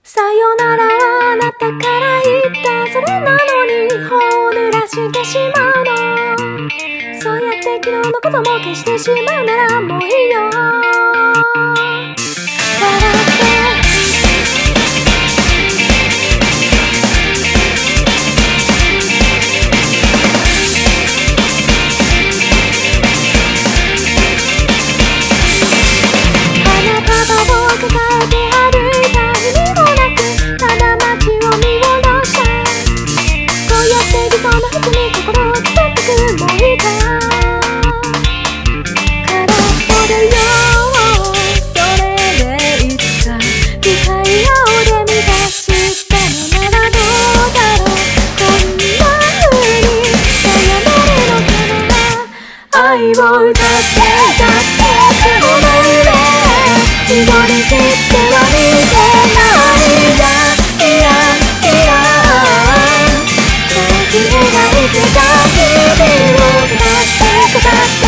さよならはあなたから言ったそれなのに頬を濡らしてしまうの。そうやって昨日のことも消してしまうならもういいよ。笑って愛を歌って歌ってこの夢祈り切っては見てないやいやいやさっき描いてた日々を語って語って